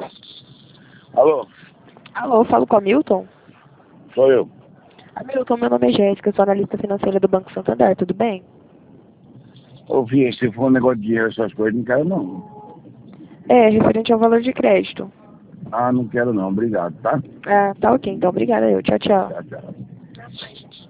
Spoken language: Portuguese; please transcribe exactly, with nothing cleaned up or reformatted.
Alô? Alô, falo com a Milton? Sou eu. Milton, meu nome é Jéssica, eu sou analista financeira do Banco Santander, tudo bem? Ô, filha, se for um negócio de dinheiro, essas coisas, não quero não. É, referente ao valor de crédito. Ah, não quero não, obrigado, tá? Ah, tá ok, então obrigada eu. Tchau, tchau. Tchau, tchau.